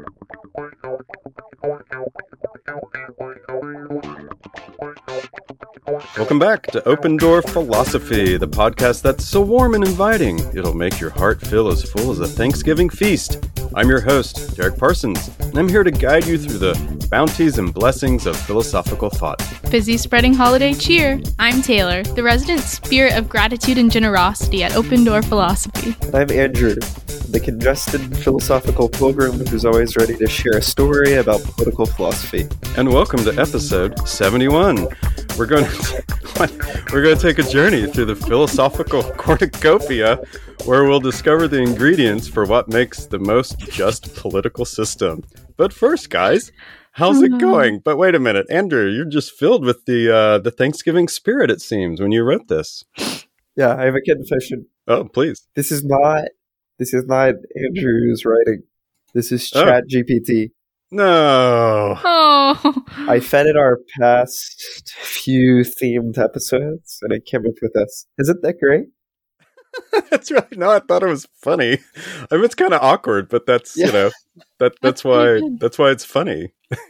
Welcome back to Open Door Philosophy, the podcast that's so warm and inviting, it'll make your heart feel as full as a Thanksgiving feast. I'm your host, Derek Parsons, and I'm here to guide you through the bounties and blessings of philosophical thought. Busy spreading holiday cheer. I'm Taylor, the resident spirit of gratitude and generosity at Open Door Philosophy. And I'm Andrew, the congested philosophical pilgrim who's always ready to share a story about political philosophy. And welcome to episode 71. We're going to take a journey through the philosophical cornucopia where we'll discover the ingredients for what makes the most just political system. But first, guys, how's it going? But wait a minute, Andrew, you're just filled with the Thanksgiving spirit, it seems, when you wrote this. Yeah, I have a confession. Oh, please. This is not Andrew's writing. This is ChatGPT. No. Oh. I fed it our past few themed episodes, and it came up with this. Isn't that great? That's right. No, I thought it was funny. I mean, it's kind of awkward, but that's that's why it's funny.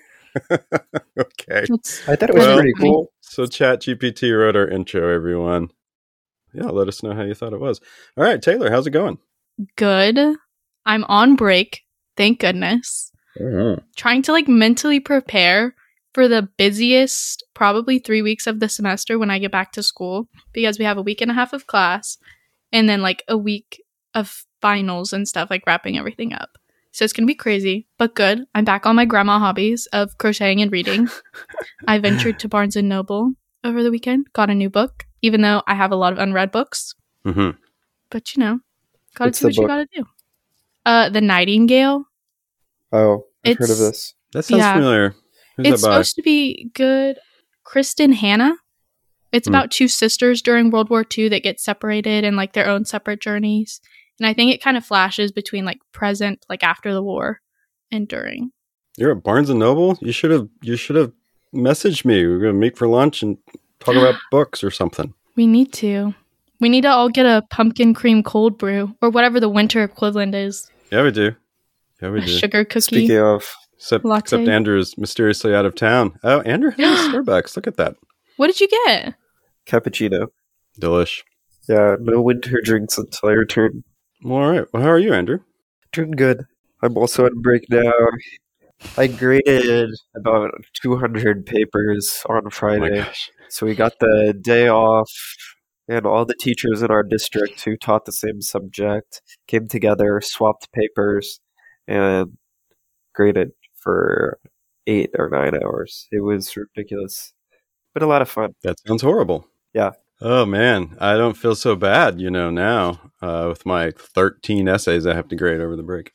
Okay. I thought it was pretty cool. So ChatGPT wrote our intro, everyone. Yeah, let us know how you thought it was. All right, Taylor, how's it going? Good. I'm on break. Thank goodness. Mm-hmm. Trying to mentally prepare for the busiest probably 3 weeks of the semester when I get back to school, because we have a week and a half of class and then a week of finals and stuff, wrapping everything up. So it's going to be crazy, but good. I'm back on my grandma hobbies of crocheting and reading. I ventured to Barnes & Noble over the weekend, got a new book, even though I have a lot of unread books. Mm-hmm. But, gotta do what you gotta do. The Nightingale. Oh, I've heard of this. That sounds familiar. Who's It's that by? supposed to be good. Kristen Hanna. It's about two sisters during World War II that get separated and their own separate journeys. And I think it kind of flashes between present, after the war and during. You're at Barnes & Noble? You should have messaged me. We're going to meet for lunch and talk about books or something. We need to. We need to all get a pumpkin cream cold brew or whatever the winter equivalent is. Yeah, we do. A sugar cookie. Speaking of... Except Andrew is mysteriously out of town. Oh, Andrew has a Starbucks. Look at that. What did you get? Cappuccino. Delish. Yeah, no winter drinks until I return. Well, all right. Well, how are you, Andrew? Doing good. I'm also on break now. I graded about 200 papers on Friday. Oh my gosh. So we got the day off, and all the teachers in our district who taught the same subject came together, swapped papers, and graded for 8 or 9 hours. It was ridiculous, but a lot of fun. That sounds horrible. Yeah. Oh, man. I don't feel so bad, now, with my 13 essays I have to grade over the break.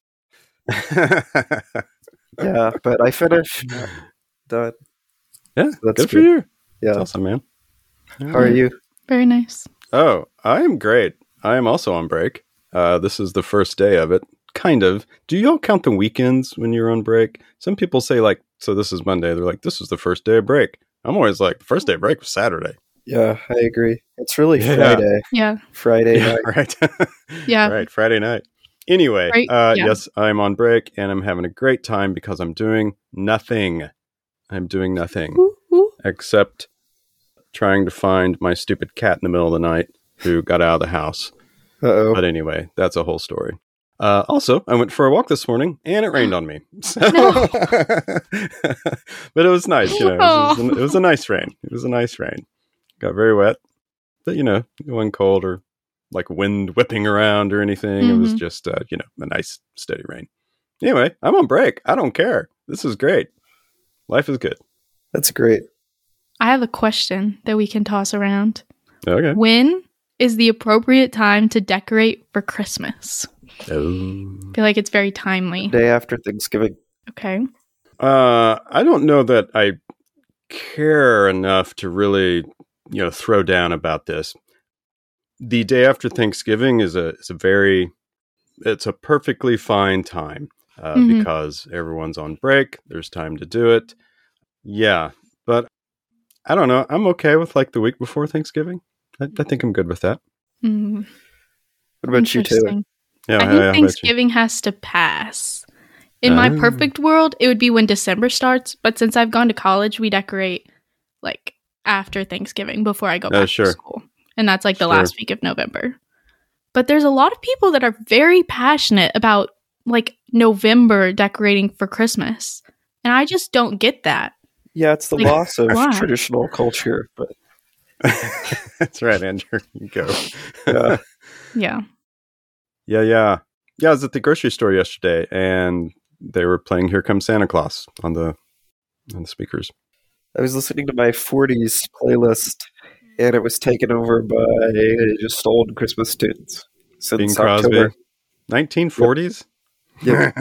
Yeah, but I finished. Done. Yeah, That's good for you. Yeah. That's awesome, man. How are you? Very nice. Oh, I am great. I am also on break. This is the first day of it. Kind of. Do y'all count the weekends when you're on break? Some people say so this is Monday. They're like, this is the first day of break. I'm always like, the first day of break was Saturday. Yeah, I agree. It's really Yeah. Friday. Yeah. Friday Yeah, night. right. Yeah. Right, Friday night. Anyway, Right, yeah. Yes, I'm on break and I'm having a great time because I'm doing nothing. I'm doing nothing except trying to find my stupid cat in the middle of the night who got out of the house. Uh-oh. But anyway, that's a whole story. Also, I went for a walk this morning and it rained on me. So No. but it was nice, it was a nice rain. It was a nice rain. Got very wet, but it wasn't cold or wind whipping around or anything. It was just, a nice steady rain. Anyway, I'm on break. I don't care. This is great. Life is good. That's great. I have a question that we can toss around. Okay. When is the appropriate time to decorate for Christmas? Oh. I feel like it's very timely. Day after Thanksgiving. Okay. I don't know that I care enough to really, throw down about this. The day after Thanksgiving is it's a perfectly fine time because everyone's on break. There's time to do it. Yeah, but I don't know. I'm okay with the week before Thanksgiving. I think I'm good with that. What about you, Taylor? Yeah, I think Thanksgiving has to pass In my Oh. perfect world, it would be when December starts. But since I've gone to college, we decorate like after Thanksgiving before I go back sure. to school. And that's like the Sure. last week of November. But there's a lot of people that are very passionate about like November decorating for Christmas. And I just don't get that. Yeah, it's the Like, loss of why? traditional culture, but That's right, Andrew. You go. yeah. Yeah. Yeah. I was at the grocery store yesterday, and they were playing "Here Comes Santa Claus" on the speakers. I was listening to my 40s playlist, and it was taken over by just old Christmas tunes since Bing Crosby, October. 1940s. Yep.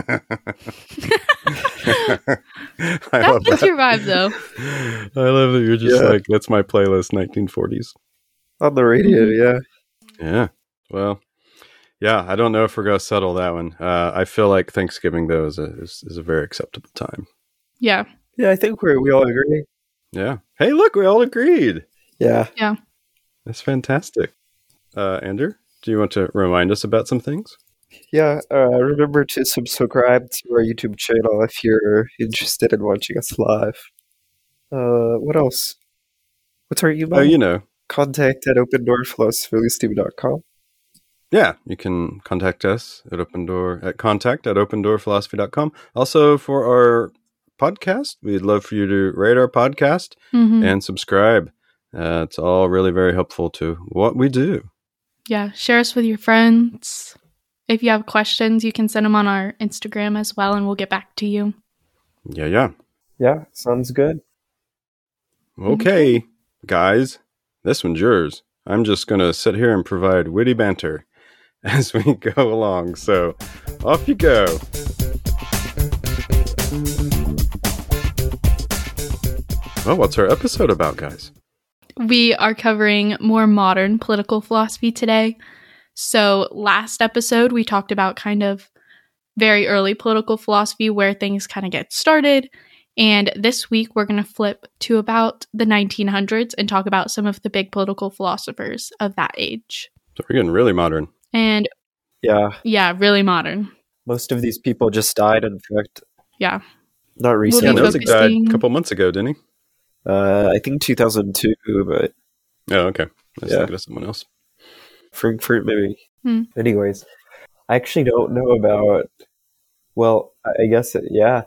I love That's that. your vibe, though. I love that you're just Yeah. like, that's my playlist, 1940s. On the radio, yeah. Yeah. Well, yeah, I don't know if we're going to settle that one. I feel like Thanksgiving, though, is a very acceptable time. Yeah. Yeah, I think we all agree. Yeah. Hey, look, we all agreed. Yeah. That's fantastic. Andrew, do you want to remind us about some things? Yeah, remember to subscribe to our YouTube channel if you're interested in watching us live. What else? What's our email? Oh, you know. Contact at opendoorphilosophytube.com. Yeah, you can contact us at contact@opendoorphilosophy.com. Also, for our podcast, we'd love for you to rate our podcast Mhm. and subscribe. It's all really very helpful to what we do. Yeah. Share us with your friends. If you have questions, you can send them on our Instagram as well, and we'll get back to you. Yeah. Yeah, sounds good. Okay, guys, this one's yours. I'm just going to sit here and provide witty banter as we go along. So, off you go. Well, what's our episode about, guys? We are covering more modern political philosophy today. So last episode, we talked about kind of very early political philosophy, where things kind of get started. And this week, we're going to flip to about the 1900s and talk about some of the big political philosophers of that age. So we're getting really modern. And Yeah, yeah, really modern. most of these people just died, in fact. Yeah. Not Yeah, recently. be Nozick died focusing- a couple months ago, didn't he? I think 2002, but Oh, okay. I was Yeah. thinking of someone else. Frankfurt maybe. Hmm. Anyways, I actually don't know about, well, I guess, yeah,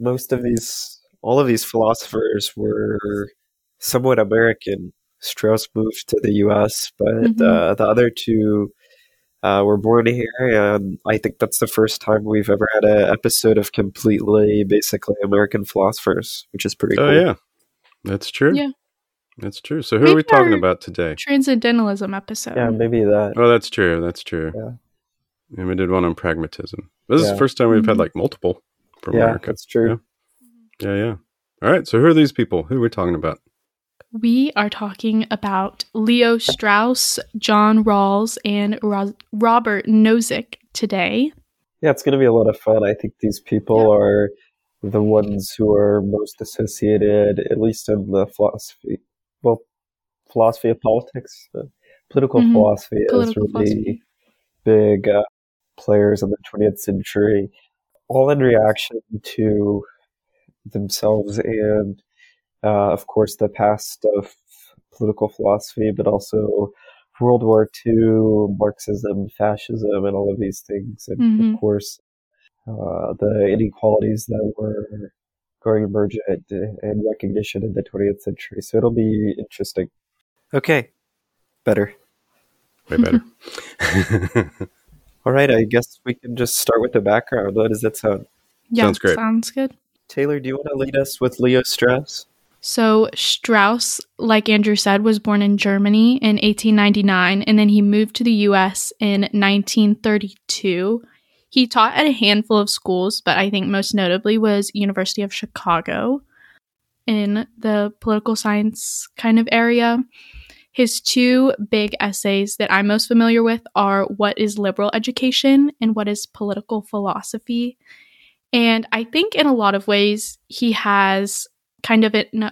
all of these philosophers were somewhat American. Strauss moved to the US, but Mhm. the other two were born here, and I think that's the first time we've ever had an episode of completely, basically American philosophers, which is pretty Oh, cool. yeah. That's true. Yeah. That's true. So who Maybe are we talking our- about today? Transcendentalism episode. Yeah, maybe that. Oh, that's true. That's true. Yeah. And we did one on pragmatism. This is Yeah. the first time we've had Mhm. like multiple from Yeah, America. that's true. Yeah. All right. So who are these people? Who are we talking about? We are talking about Leo Strauss, John Rawls, and Robert Nozick today. Yeah, it's going to be a lot of fun. I think these people are the ones who are most associated, at least in the philosophy of politics. Political Mhm. philosophy Political is really philosophy. big players in the 20th century, all in reaction to themselves and, of course, the past of political philosophy, but also World War II, Marxism, fascism, and all of these things. And, Mhm. of course, the inequalities that were going emergent and recognition in the 20th century. So it'll be interesting. Okay. Better. Way better. All right, I guess we can just start with the background. What does that sound? Yeah, Sounds great. Sounds good. Taylor, do you want to lead us with Leo Strauss? So Strauss, like Andrew said, was born in Germany in 1899, and then he moved to the U.S. in 1932. He taught at a handful of schools, but I think most notably was University of Chicago in the political science kind of area. His two big essays that I'm most familiar with are What is Liberal Education and What is Political Philosophy? And I think in a lot of ways he has kind of an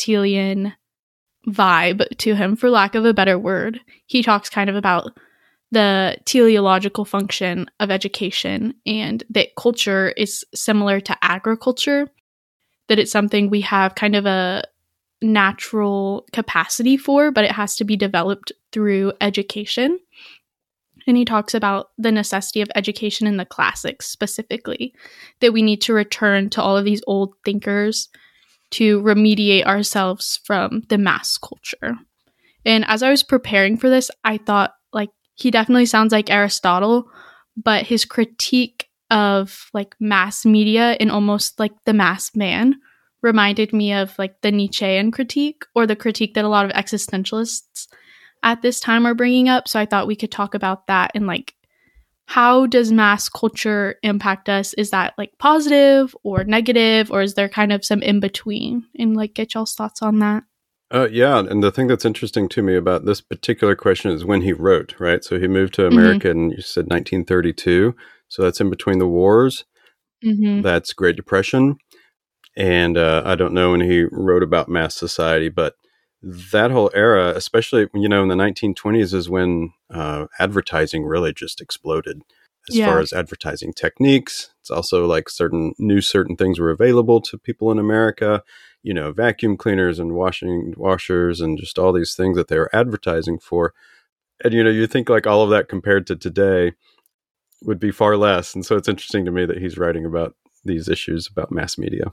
Aristotelian vibe to him, for lack of a better word. He talks kind of about the teleological function of education and that culture is similar to agriculture, that it's something we have kind of a natural capacity for, but it has to be developed through education. And he talks about the necessity of education in the classics specifically, that we need to return to all of these old thinkers to remediate ourselves from the mass culture. And as I was preparing for this, I thought, like, he definitely sounds like Aristotle, but his critique of, like, mass media and almost like the mass man reminded me of, like, the Nietzschean critique, or the critique that a lot of existentialists at this time are bringing up. So I thought we could talk about that and, like, how does mass culture impact us? Is that, like, positive or negative, or is there kind of some in between? And, like, get y'all's thoughts on that. Yeah, and the thing that's interesting to me about this particular question is when he wrote, right? So he moved to America in, you said 1932. So that's in between the wars. That's Great Depression. And I don't know when he wrote about mass society, but that whole era, especially, in the 1920s, is when advertising really just exploded as far as advertising techniques. It's also like certain things were available to people in America, vacuum cleaners and washers and just all these things that they were advertising for. And, you think like all of that compared to today would be far less. And so it's interesting to me that he's writing about these issues about mass media.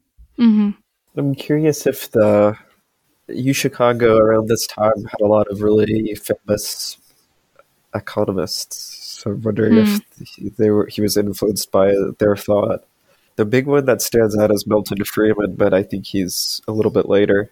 I'm curious if the UChicago around this time had a lot of really famous economists. So I'm wondering if he was influenced by their thought. The big one that stands out is Milton Friedman, but I think he's a little bit later.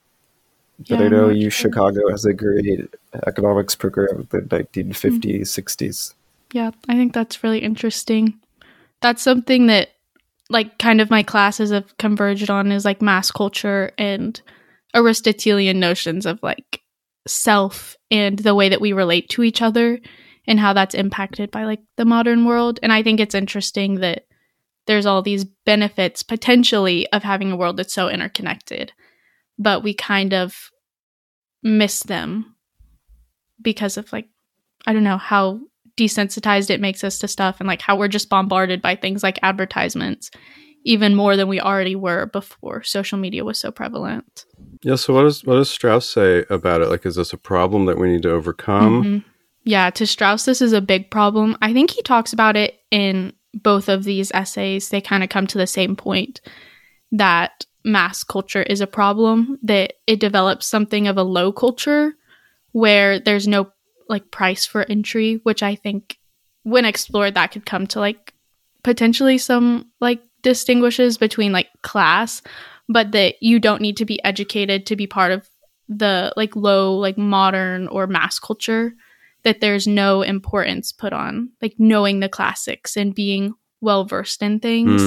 But I know UChicago has a great economics program in the 1950s, 60s. Yeah, I think that's really interesting. That's something that, like, kind of my classes have converged on, is like mass culture and Aristotelian notions of, like, self and the way that we relate to each other and how that's impacted by, like, the modern world. And I think it's interesting that there's all these benefits potentially of having a world that's so interconnected, but we kind of miss them because of, like, I don't know, how desensitized it makes us to stuff, and, like, how we're just bombarded by things like advertisements even more than we already were before social media was so prevalent. Yeah, so what does Strauss say about it? Like, is this a problem that we need to overcome? Yeah, to Strauss, this is a big problem. I think he talks about it in both of these essays. They kind of come to the same point, that mass culture is a problem, that it develops something of a low culture where there's no, like, price for entry, which I think when explored, that could come to, like, potentially some, like, distinguishes between, like, class, but that you don't need to be educated to be part of the, like, low, like, modern or mass culture, that there's no importance put on, like, knowing the classics and being well versed in things,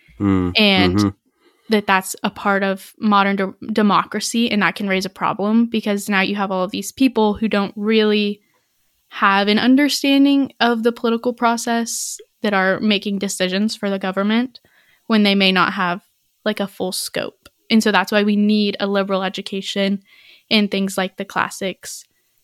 and that's a part of modern democracy, and that can raise a problem because now you have all of these people who don't really have an understanding of the political process that are making decisions for the government when they may not have, like, a full scope. And so that's why we need a liberal education in things like the classics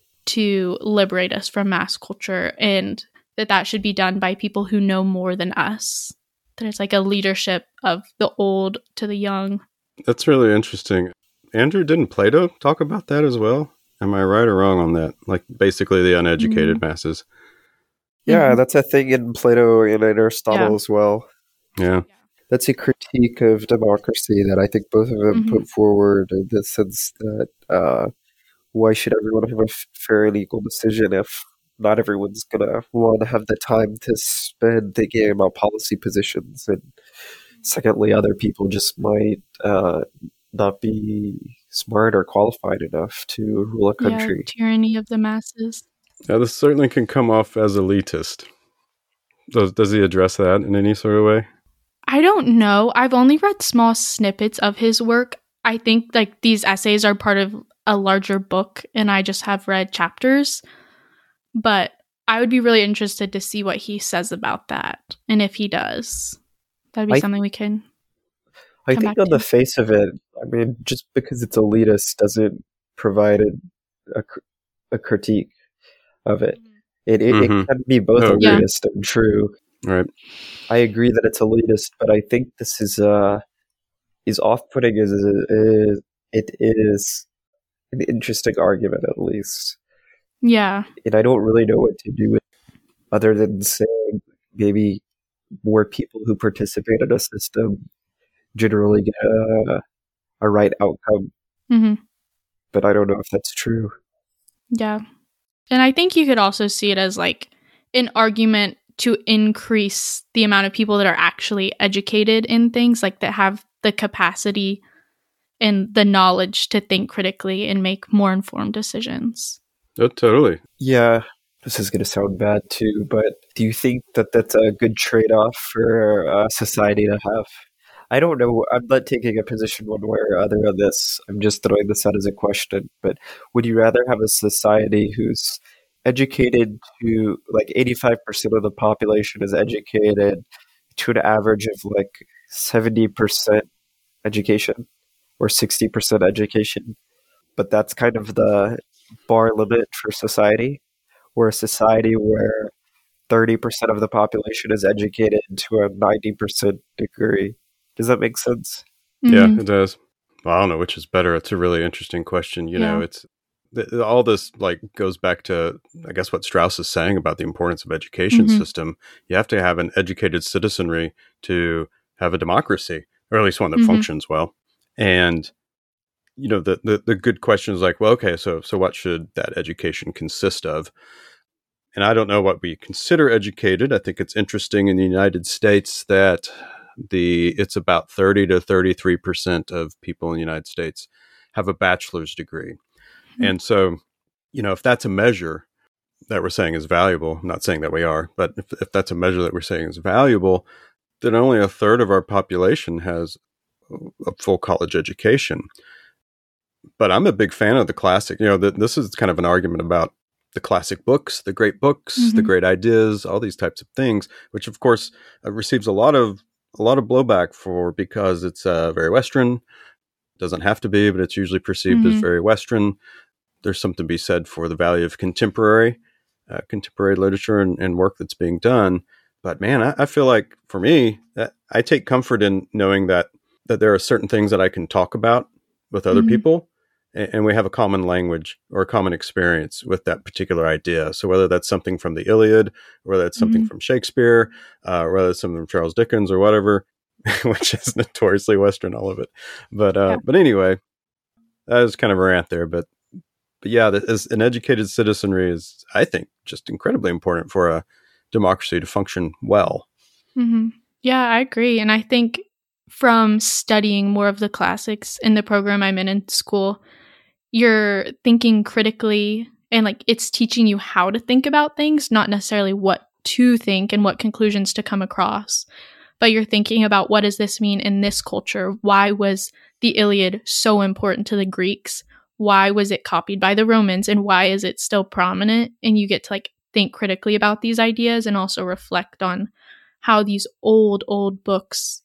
to liberate us from mass culture, and that should be done by people who know more than us. That it's like a leadership of the old to the young. That's really interesting. Andrew, didn't Plato talk about that as well? Am I right or wrong on that? Like, basically the uneducated masses. Yeah, that's a thing in Plato and Aristotle as well. Yeah. That's a critique of democracy that I think both of them put forward, in the sense that why should everyone have a fair and equal decision if not everyone's going to want to have the time to spend thinking about policy positions? And secondly, other people just might not be smart or qualified enough to rule a country. Yeah, tyranny of the masses. Yeah, this certainly can come off as elitist. Does he address that in any sort of way? I don't know. I've only read small snippets of his work. I think, like, these essays are part of a larger book, and I just have read chapters. But I would be really interested to see what he says about that, and if he does. That'd be something we can I think on the face of it, I mean, just because it's elitist doesn't provide a critique of it. It Mm-hmm. can be both Oh, Yeah. elitist and true. right. I agree that it's elitist, but I think this is off-putting. It is an interesting argument, at least, Yeah. and I don't really know what to do with it, other than saying maybe more people who participate in a system generally get a right outcome, Hmm. but I don't know if that's true. Yeah. And I think you could also see it as like an argument to increase the amount of people that are actually educated in things, like that have the capacity and the knowledge to think critically and make more informed decisions. Oh, totally. Yeah, this is going to sound bad too, but do you think that that's a good trade-off for society to have? I don't know. I'm not taking a position one way or other on this. I'm just throwing this out as a question. But would you rather have a society who's educated to like 85% of the population is educated to an average of like 70% education or 60% education? But that's kind of the bar limit for society, or a society where 30% of the population is educated to a 90% degree. Does that make sense? Yeah, Mhm. it does. Well, I don't know which is better. It's a really interesting question. You know, Yeah. it's all this like goes back to, I guess, what Strauss is saying about the importance of education Mhm. system. You have to have an educated citizenry to have a democracy, or at least one that Mhm. functions well. And you know, the good question is like, well, okay, so what should that education consist of? And I don't know what we consider educated. I think it's interesting in the United States that it's about 30 to 33% of people in the United States have a bachelor's degree. Mhm. And so, you know, if that's a measure that we're saying is valuable, I'm not saying that we are, but if that's a measure that we're saying is valuable, then only a third of our population has a full college education. But I'm a big fan of the classic. You know, this is kind of an argument about the classic books, the Mhm. great ideas, all these types of things, which of course receives a lot of blowback for, because it's very Western. Doesn't have to be, but it's usually perceived as Mhm. very Western. There's something to be said for the value of contemporary literature and work that's being done. But man, I feel like for me, I take comfort in knowing that there are certain things that I can talk about with other Mhm. people, and we have a common language or a common experience with that particular idea. So whether that's something from the Iliad, or whether it's something Mhm. from Shakespeare, or whether it's something from Charles Dickens or whatever, which is notoriously Western, all of it. Yeah. But anyway, that was kind of a rant there. But yeah, as an educated citizenry is, I think, just incredibly important for a democracy to function well. Mhm. Yeah, I agree. And I think from studying more of the classics in the program I'm in school, you're thinking critically and like it's teaching you how to think about things, not necessarily what to think and what conclusions to come across. But you're thinking about what does this mean in this culture? Why was the Iliad so important to the Greeks? Why was it copied by the Romans? And why is it still prominent? And you get to like think critically about these ideas and also reflect on how these old books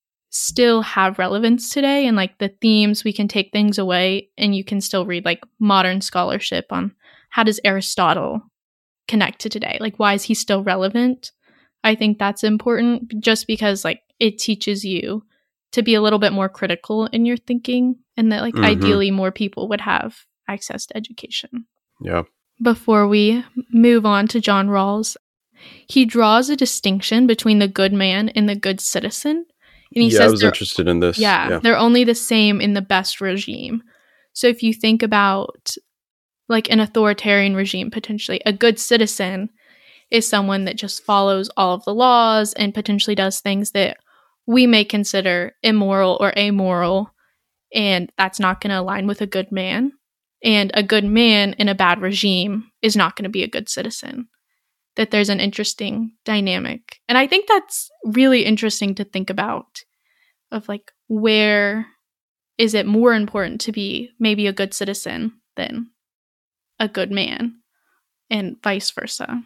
still have relevance today, and like the themes, we can take things away and you can still read like modern scholarship on how does Aristotle connect to today, like why is he still relevant. I think that's important just because like it teaches you to be a little bit more critical in your thinking, and that like ideally more people would have access to education. Yeah. Before we move on to John Rawls, he draws a distinction between the good man and the good citizen. And he I says was interested in this. Yeah. they're only the same in the best regime. So if you think about like an authoritarian regime, potentially a good citizen is someone that just follows all of the laws and potentially does things that we may consider immoral or amoral, and that's not going to align with a good man. And a good man in a bad regime is not going to be a good citizen. That there's an interesting dynamic. And I think that's really interesting to think about, of like, where is it more important to be maybe a good citizen than a good man, and vice versa.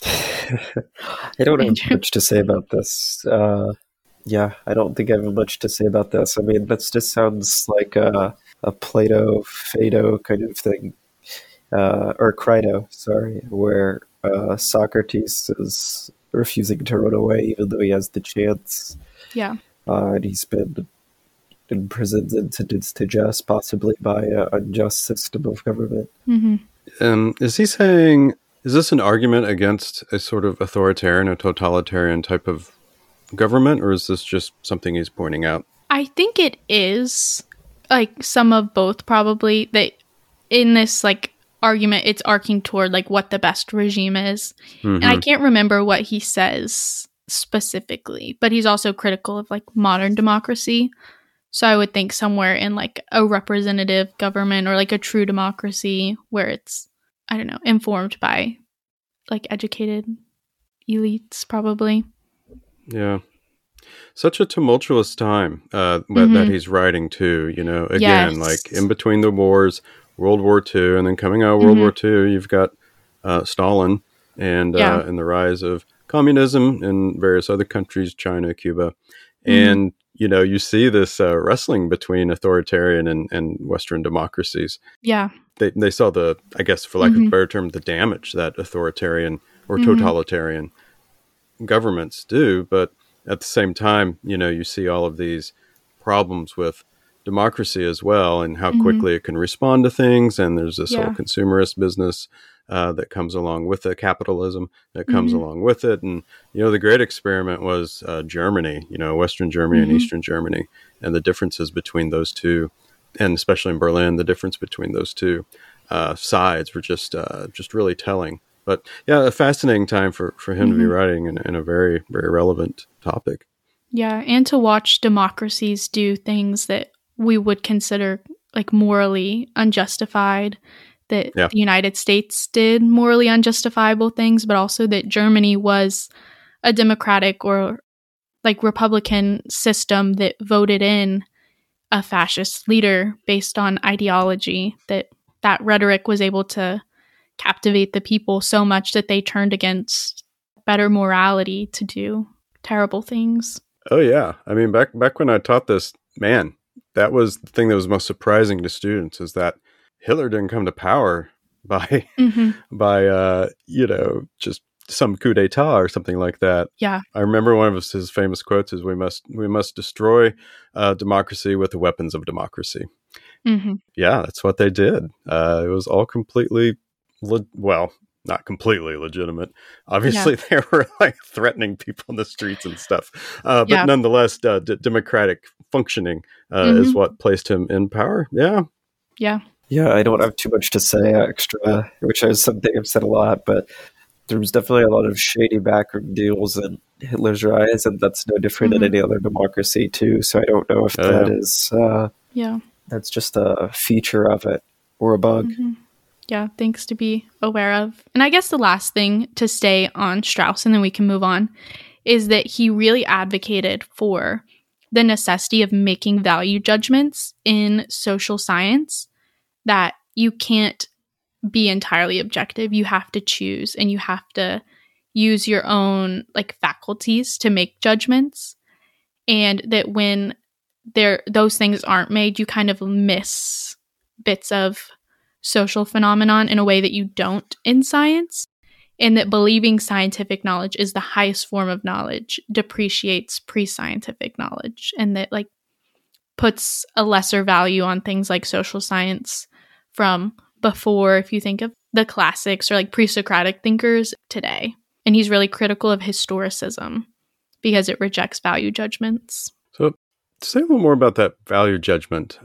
I don't have Andrew? much to say about this. Yeah, I don't think I have much to say about this. I mean, that just sounds like a Plato, Phaedo kind of thing, or Crito, sorry, where Socrates is refusing to run away even though he has the chance. Yeah. And he's been imprisoned and sentenced to death, possibly by an unjust system of government. Is he saying, is this an argument against a sort of authoritarian or totalitarian type of government, or is this just something he's pointing out? I think it is like some of both, probably, that in this like argument it's arcing toward like what the best regime is. And I can't remember what he says specifically, but he's also critical of like modern democracy. So I would think somewhere in like a representative government or like a true democracy where it's, I don't know, informed by like educated elites, probably. Yeah. Such a tumultuous time that he's writing too, you know, again, like in between the wars, World War II, and then coming out of World War II, you've got Stalin and the rise of communism in various other countries, China, Cuba. And, you know, you see this wrestling between authoritarian and Western democracies. Yeah. They saw the, I guess, for lack of a better term, the damage that authoritarian or totalitarian governments do. But at the same time, you know, you see all of these problems with democracy as well and how quickly it can respond to things. And there's this whole consumerist business that comes along with it, capitalism that comes along with it. And, you know, the great experiment was Germany, you know, Western Germany and Eastern Germany, and the differences between those two, and especially in Berlin, the difference between those two sides were just really telling. But yeah, a fascinating time for him to be writing in a very, very relevant topic. Yeah, and to watch democracies do things that we would consider like morally unjustified, that the United States did morally unjustifiable things, but also that Germany was a democratic or like Republican system that voted in a fascist leader based on ideology, that rhetoric was able to captivate the people so much that they turned against better morality to do terrible things. Oh yeah. I mean, back when I taught this, man, that was the thing that was most surprising to students, is that Hitler didn't come to power by you know, just some coup d'etat or something like that. Yeah. I remember one of his famous quotes is, we must destroy democracy with the weapons of democracy. Yeah, that's what they did. It was all completely well, not completely legitimate. Obviously, they were like threatening people in the streets and stuff. But nonetheless, democratic functioning is what placed him in power. Yeah. Yeah. Yeah, I don't have too much to say extra, which is something I've said a lot, but there was definitely a lot of shady backroom deals in Hitler's rise, and that's no different than any other democracy, too. So I don't know if that is... that's just a feature of it, or a bug. Yeah, things to be aware of. And I guess the last thing to stay on Strauss, and then we can move on, is that he really advocated for the necessity of making value judgments in social science, that you can't be entirely objective. You have to choose, and you have to use your own like faculties to make judgments. And that when those things aren't made, you kind of miss bits of social phenomenon in a way that you don't in science. And that believing scientific knowledge is the highest form of knowledge depreciates pre-scientific knowledge, and that like puts a lesser value on things like social science from before, if you think of the classics or like pre-Socratic thinkers today. And he's really critical of historicism because it rejects value judgments. So say a little more about that value judgment.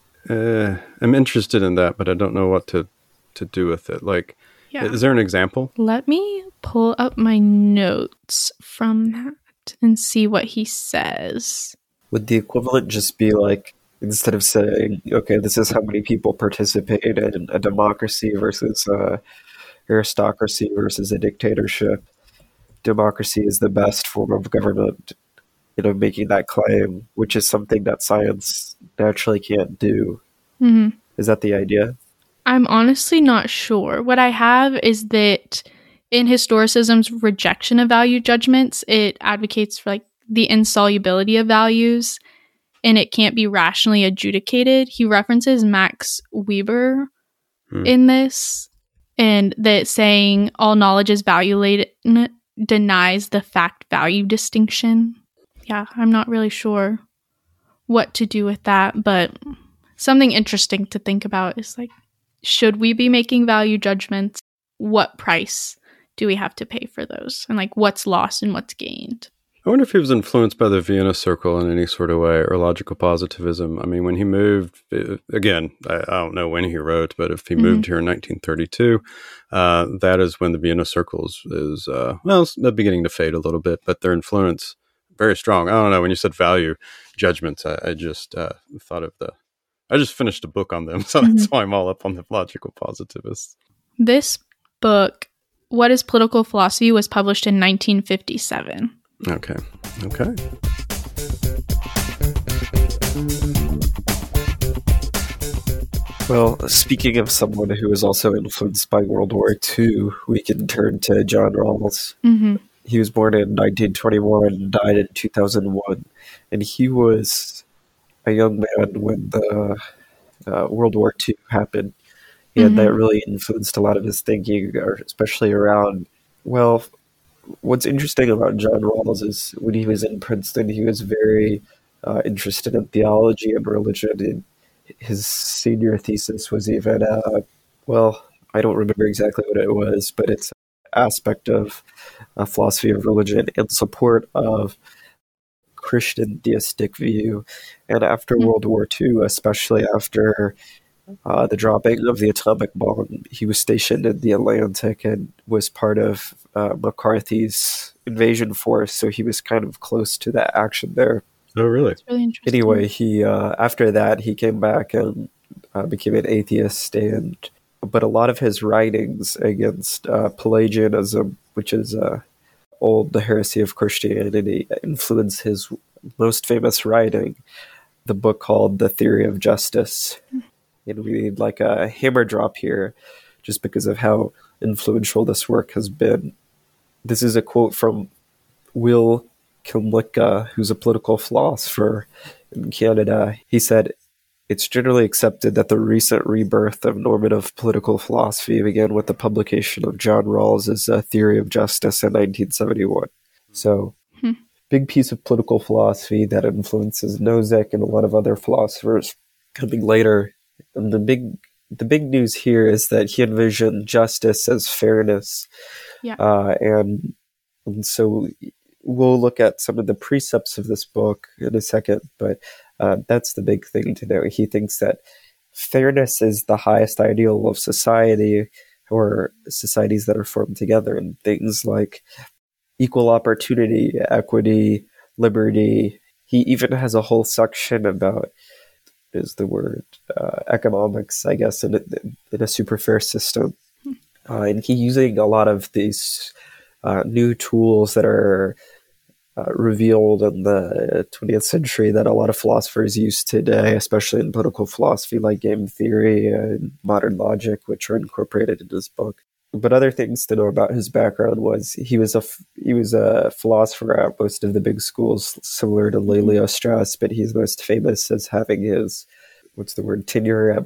I'm interested in that, but I don't know what to do with it. Like, is there an example? Let me pull up my notes from that and see what he says. Would the equivalent just be like, instead of saying, okay, this is how many people participate in a democracy versus a aristocracy versus a dictatorship, democracy is the best form of government, you know, making that claim, which is something that science naturally can't do. Is that the idea? I'm honestly not sure. What I have is that in historicism's rejection of value judgments, it advocates for like the insolubility of values, and it can't be rationally adjudicated. He references Max Weber in this, And that saying all knowledge is valued denies the fact value distinction. Yeah, I'm not really sure what to do with that, but something interesting to think about is like, should we be making value judgments? What price do we have to pay for those? And like, what's lost and what's gained? I wonder if he was influenced by the Vienna Circle in any sort of way, or logical positivism. I mean, when he moved, again, I don't know when he wrote, but if he moved here in 1932, that is when the Vienna Circle is it's beginning to fade a little bit, but their influence, very strong. I don't know, when you said value judgments, I just thought of I just finished a book on them, so that's why I'm all up on the logical positivists. This book, What is Political Philosophy, was published in 1957. Okay. Well, speaking of someone who was also influenced by World War II, we can turn to John Rawls. Mm-hmm. He was born in 1921 and died in 2001. And he was a young man when the World War II happened. And that really influenced a lot of his thinking, especially around, well, what's interesting about John Rawls is when he was in Princeton, he was very interested in theology and religion. And his senior thesis was even, I don't remember exactly what it was, but it's an aspect of philosophy of religion in support of Christian theistic view. And after World War II, especially after the dropping of the atomic bomb, he was stationed in the Atlantic and was part of McCarthy's invasion force, so he was kind of close to that action there. Oh, really? It's really interesting. Anyway, he after that, he came back and became an atheist, but a lot of his writings against Pelagianism, which is the heresy of Christianity, influenced his most famous writing, the book called The Theory of Justice. And we need like a hammer drop here just because of how influential this work has been. This is a quote from Will Kymlicka, who's a political philosopher in Canada. He said, "It's generally accepted that the recent rebirth of normative political philosophy began with the publication of John Rawls' Theory of Justice in 1971. So, big piece of political philosophy that influences Nozick and a lot of other philosophers coming later. And the big news here is that he envisioned justice as fairness. Yeah. And so we'll look at some of the precepts of this book in a second, but that's the big thing to know. He thinks that fairness is the highest ideal of society, or societies that are formed together, and things like equal opportunity, equity, liberty. He even has a whole section about economics, I guess, in a super fair system. And he's using a lot of these new tools that are revealed in the 20th century that a lot of philosophers use today, especially in political philosophy, like game theory and modern logic, which are incorporated in his book. But other things to know about his background was he was a philosopher at most of the big schools, similar to Lelio-Strauss, but he's most famous as having his tenure at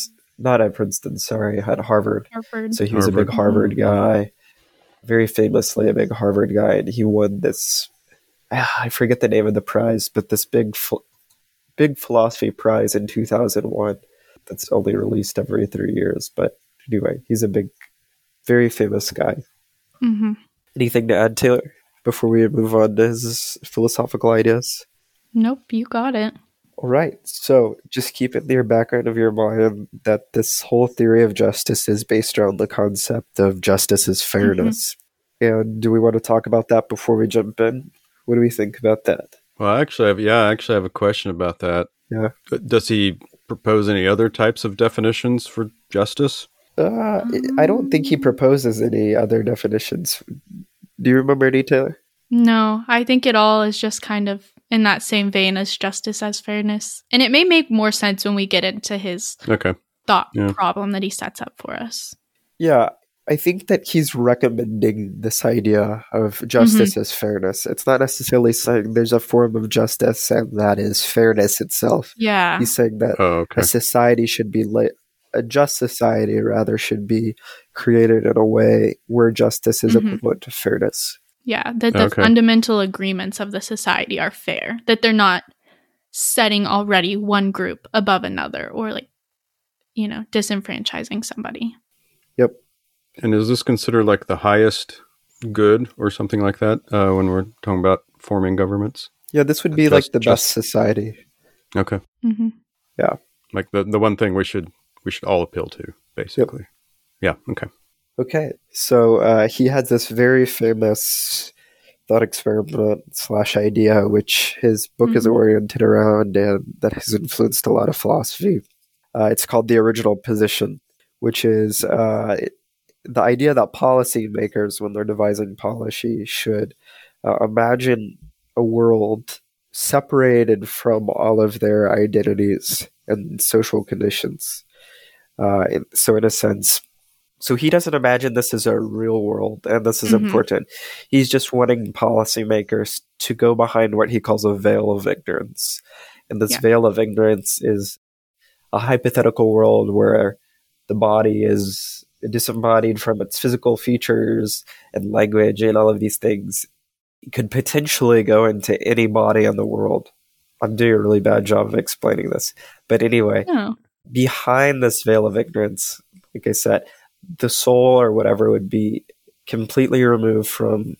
at Harvard. So he was a big Harvard guy, very famously a big Harvard guy, and he won this, I forget the name of the prize, but this big philosophy prize in 2001 that's only released every 3 years. But anyway, he's a big, very famous guy. Mm-hmm. Anything to add, Taylor, before we move on to his philosophical ideas? Nope, you got it. All right. So just keep it in your background of your mind that this whole theory of justice is based around the concept of justice as fairness. Mm-hmm. And do we want to talk about that before we jump in? What do we think about that? Well, I actually have a question about that. Yeah. Does he propose any other types of definitions for justice? I don't think he proposes any other definitions. Do you remember any, Taylor? No, I think it all is just kind of in that same vein as justice as fairness. And it may make more sense when we get into his thought problem that he sets up for us. Yeah, I think that he's recommending this idea of justice as fairness. It's not necessarily saying there's a form of justice and that is fairness itself. Yeah. He's saying that a society should be a just society rather should be created in a way where justice is equivalent to fairness. Yeah, that the fundamental agreements of the society are fair, that they're not setting already one group above another or like, disenfranchising somebody. Yep. And is this considered like the highest good or something like that when we're talking about forming governments? Yeah, this would be like the best society. Okay. Mm-hmm. Yeah. Like the one thing we should all appeal to, basically. Yep. Yeah. Okay. Okay. So he had this very famous thought experiment / idea, which his book is oriented around and that has influenced a lot of philosophy. It's called The Original Position, which is the idea that policymakers, when they're devising policy, should imagine a world separated from all of their identities and social conditions. So in a sense, so he doesn't imagine this as a real world, and this is important. He's just wanting policymakers to go behind what he calls a veil of ignorance. And this veil of ignorance is a hypothetical world where the body is disembodied from its physical features and language and all of these things. It could potentially go into any body in the world. I'm doing a really bad job of explaining this. But anyway, behind this veil of ignorance, like I said, the soul or whatever would be completely removed from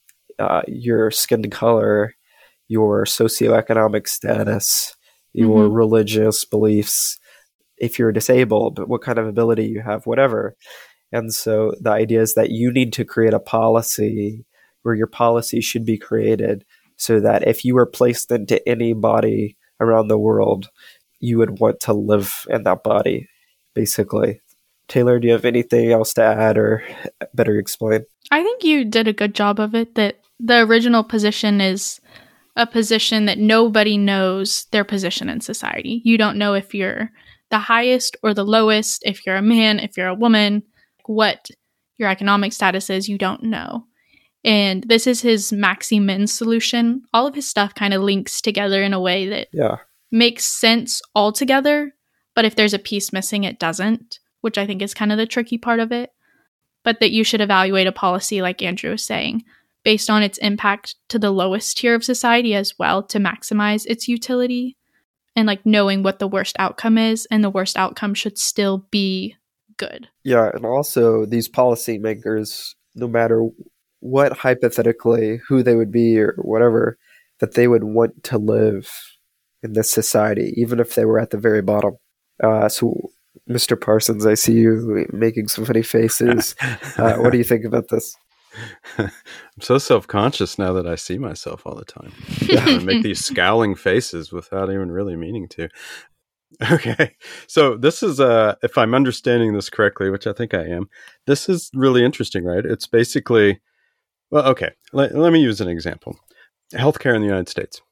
your skin color, your socioeconomic status, your religious beliefs, if you're disabled, what kind of ability you have, whatever. And so the idea is that you need to create a policy where your policy should be created so that if you were placed into any body around the world, you would want to live in that body, basically. Taylor, do you have anything else to add or better explain? I think you did a good job of it, that the original position is a position that nobody knows their position in society. You don't know if you're the highest or the lowest, if you're a man, if you're a woman, what your economic status is, you don't know. And this is his Maximin solution. All of his stuff kind of links together in a way that makes sense altogether, but if there's a piece missing, it doesn't, which I think is kind of the tricky part of it. But that you should evaluate a policy, like Andrew was saying, based on its impact to the lowest tier of society as well, to maximize its utility, and like knowing what the worst outcome is, and the worst outcome should still be good. Yeah, and also these policymakers, no matter what hypothetically, who they would be or whatever, that they would want to live in this society, even if they were at the very bottom. So, Mr. Parsons, I see you making some funny faces. What do you think about this? I'm so self-conscious now that I see myself all the time. I make these scowling faces without even really meaning to. Okay, so this is, if I'm understanding this correctly, which I think I am, this is really interesting, right? It's basically, well, okay, let me use an example. Healthcare in the United States.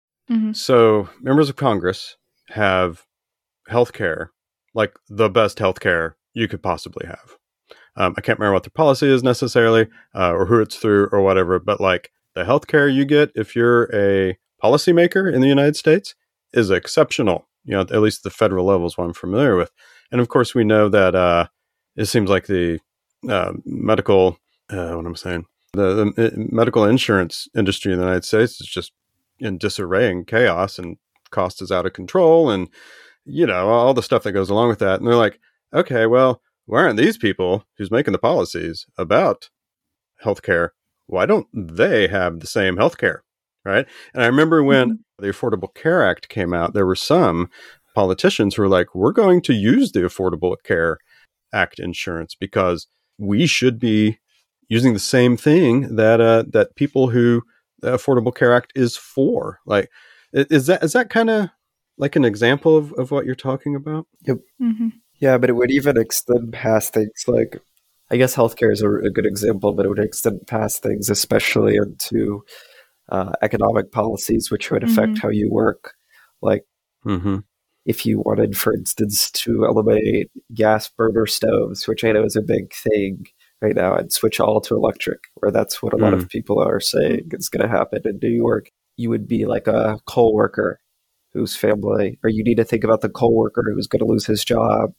So members of Congress have healthcare, like the best healthcare you could possibly have. I can't remember what their policy is necessarily, or who it's through or whatever, but like the healthcare you get if you're a policymaker in the United States is exceptional. At least the federal level is what I'm familiar with. And of course, we know that it seems like the medical, the medical insurance industry in the United States is just in disarray and chaos, and cost is out of control, and all the stuff that goes along with that. And they're like, okay, well, why aren't these people who's making the policies about healthcare, why don't they have the same healthcare, right? And I remember when the Affordable Care Act came out, there were some politicians who were like, we're going to use the Affordable Care Act insurance because we should be using the same thing that people who the Affordable Care Act is for. Like, is that kind of like an example of what you're talking about? Yep. Yeah, but it would even extend past things like, I guess healthcare is a good example, but it would extend past things, especially into economic policies, which would affect how you work. Like, if you wanted, for instance, to eliminate gas burner stoves, which I know is a big thing right now, and switch all to electric, where that's what a lot of people are saying is going to happen in New York, you would be like a coal worker whose family, or you need to think about the coal worker who's going to lose his job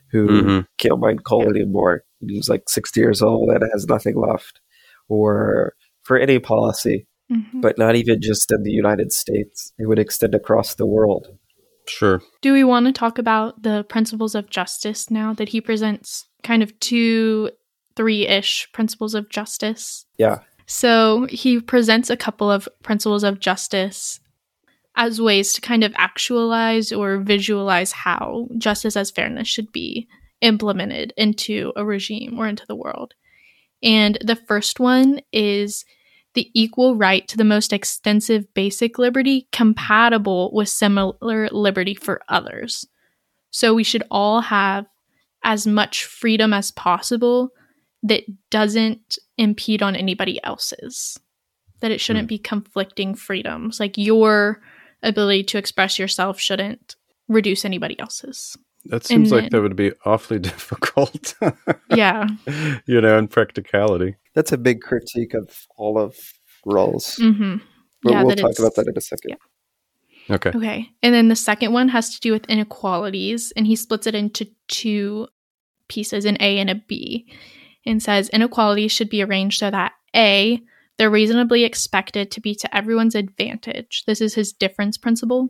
who can't mine coal anymore. He's like 60 years old and has nothing left. Or for any policy, but not even just in the United States. It would extend across the world. Sure. Do we want to talk about the principles of justice now that he presents kind of 2, 3-ish principles of justice? Yeah. So he presents a couple of principles of justice as ways to kind of actualize or visualize how justice as fairness should be implemented into a regime or into the world. And the first one is the equal right to the most extensive basic liberty compatible with similar liberty for others. So we should all have as much freedom as possible that doesn't impede on anybody else's. That it shouldn't be conflicting freedoms. Like your ability to express yourself shouldn't reduce anybody else's. That seems like that would be awfully difficult. Yeah. In practicality. That's a big critique of all of Rawls. Mm-hmm. But we'll talk about that in a second. Yeah. Okay. And then the second one has to do with inequalities, and he splits it into 2 pieces, an A and a B, and says inequalities should be arranged so that A, they're reasonably expected to be to everyone's advantage. This is his difference principle.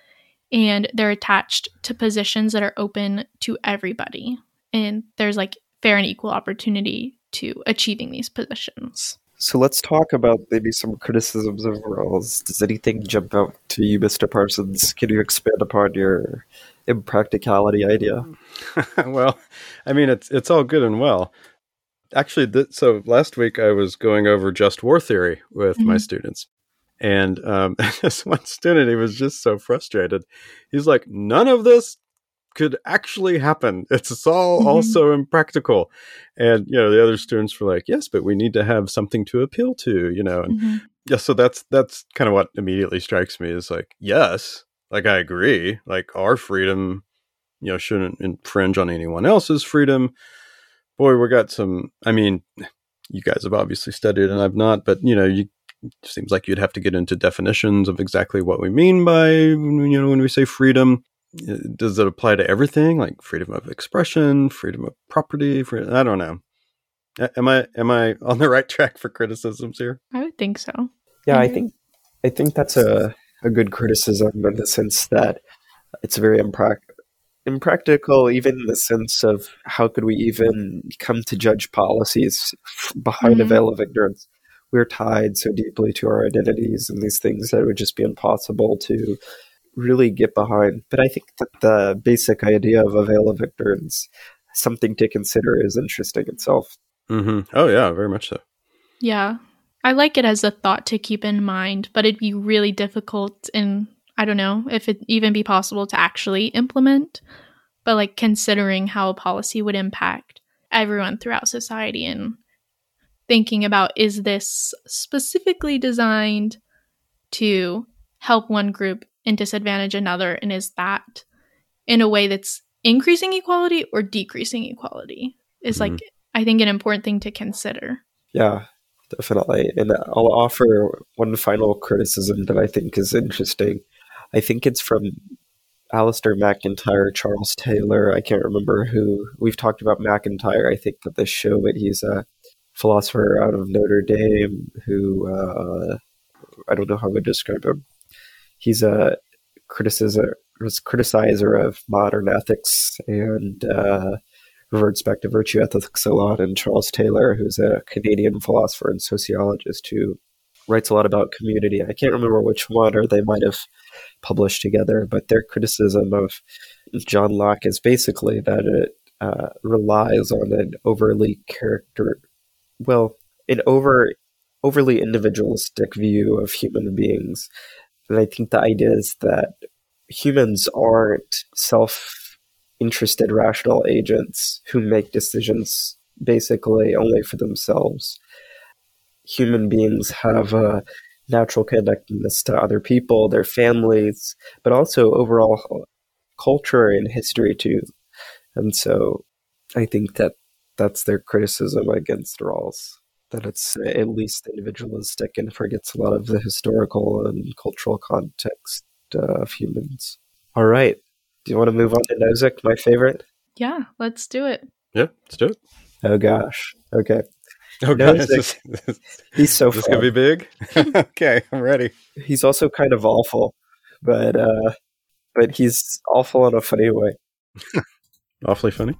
And they're attached to positions that are open to everybody. And there's like fair and equal opportunity to achieving these positions. So let's talk about maybe some criticisms of Rawls. Does anything jump out to you, Mr. Parsons? Can you expand upon your impracticality idea? Well, I mean, it's all good and well. Actually, so last week I was going over just war theory with my students. And this one student, he was just so frustrated. He's like, none of this could actually happen. It's all also impractical. And, the other students were like, yes, but we need to have something to appeal to, And yeah, so that's kind of what immediately strikes me is like, yes, like I agree, like our freedom, shouldn't infringe on anyone else's freedom. Boy, we got some, I mean, you guys have obviously studied and I've not, but, it seems like you'd have to get into definitions of exactly what we mean by, when we say freedom. Does it apply to everything, like freedom of expression, freedom of property? I don't know. Am I on the right track for criticisms here? I would think so. Yeah, I think that's a good criticism in the sense that it's very impractical, even in the sense of how could we even come to judge policies behind a veil of ignorance. We're tied so deeply to our identities and these things that it would just be impossible to really get behind. But I think that the basic idea of a veil of ignorance, something to consider, is interesting itself. Oh, yeah, very much so. Yeah. I like it as a thought to keep in mind, but it'd be really difficult and I don't know if it'd even be possible to actually implement. But like considering how a policy would impact everyone throughout society and thinking about, is this specifically designed to help one group and disadvantage another? And is that in a way that's increasing equality or decreasing equality is like, I think, an important thing to consider. Yeah, definitely. And I'll offer one final criticism that I think is interesting. I think it's from Alistair MacIntyre, Charles Taylor. I can't remember who. We've talked about MacIntyre, I think, at this show, but he's a philosopher out of Notre Dame who, I don't know how to describe him. He's a criticizer of modern ethics and reverts back to virtue ethics a lot. And Charles Taylor, who's a Canadian philosopher and sociologist who writes a lot about community. I can't remember which one, or they might have published together, but their criticism of John Locke is basically that it relies on an overly overly individualistic view of human beings. And I think the idea is that humans aren't self-interested rational agents who make decisions basically only for themselves. Human beings have a natural connectedness to other people, their families, but also overall culture and history too. And so I think that that's their criticism against Rawls, that it's at least individualistic and forgets a lot of the historical and cultural context of humans. All right. Do you want to move on to Nozick, my favorite? Yeah, let's do it. Yeah, let's do it. Oh gosh. Okay. Oh, guys, Nozick, he's so this gonna be fun. big. Okay, I'm ready. He's also kind of awful, but he's awful in a funny way. Awfully funny.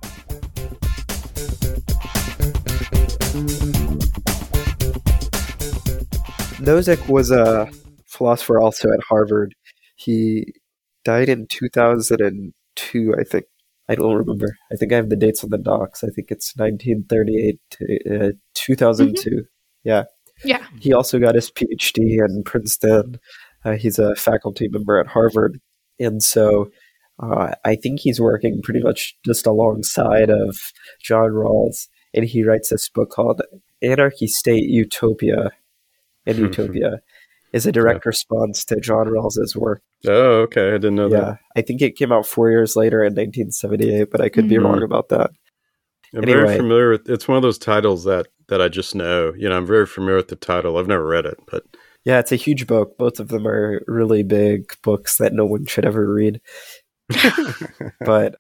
Nozick was a philosopher also at Harvard. He died in 2002, I think. I don't remember. I think I have the dates on the docs. I think it's 1938 to 2002. Yeah. Yeah. He also got his PhD in Princeton. He's a faculty member at Harvard. And so I think he's working pretty much just alongside of John Rawls. And he writes this book called Anarchy, State, Utopia. And Utopia is a direct response to John Rawls's work. Oh, okay. I didn't know that. I think it came out 4 years later in 1978, but I could be wrong about that. I'm very familiar with it's one of those titles that I just know. You know, I'm very familiar with the title. I've never read it, but yeah, it's a huge book. Both of them are really big books that no one should ever read. But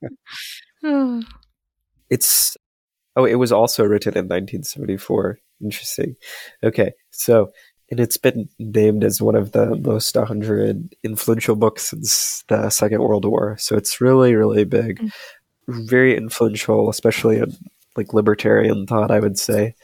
it was also written in 1974. Interesting. Okay, so and it's been named as one of the most 100 influential books since the Second World War. So it's really, really big, very influential, especially in like libertarian thought, I would say.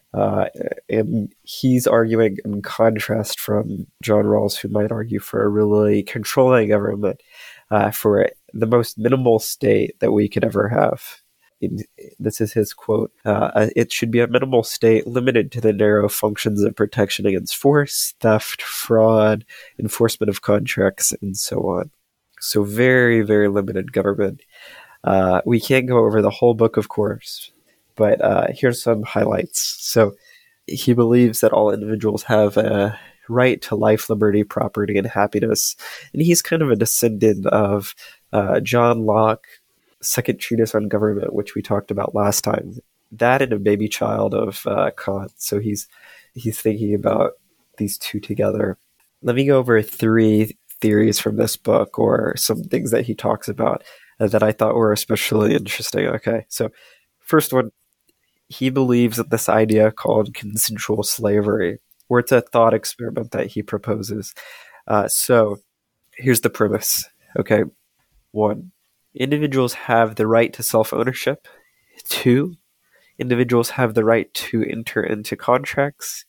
And he's arguing in contrast from John Rawls, who might argue for a really controlling government, for the most minimal state that we could ever have. This is his quote. It should be a minimal state limited to the narrow functions of protection against force, theft, fraud, enforcement of contracts, and so on. So very, very limited government. We can't go over the whole book, of course, but here's some highlights. So he believes that all individuals have a right to life, liberty, property, and happiness. And he's kind of a descendant of John Locke, Second Treatise on Government, which we talked about last time. That and a baby child of Kant. So he's thinking about these two together. Let me go over 3 theories from this book, or some things that he talks about that I thought were especially interesting. Okay, so first one, he believes in this idea called consensual slavery, where it's a thought experiment that he proposes. So here's the premise. Okay, 1. Individuals have the right to self-ownership. 2. Individuals have the right to enter into contracts.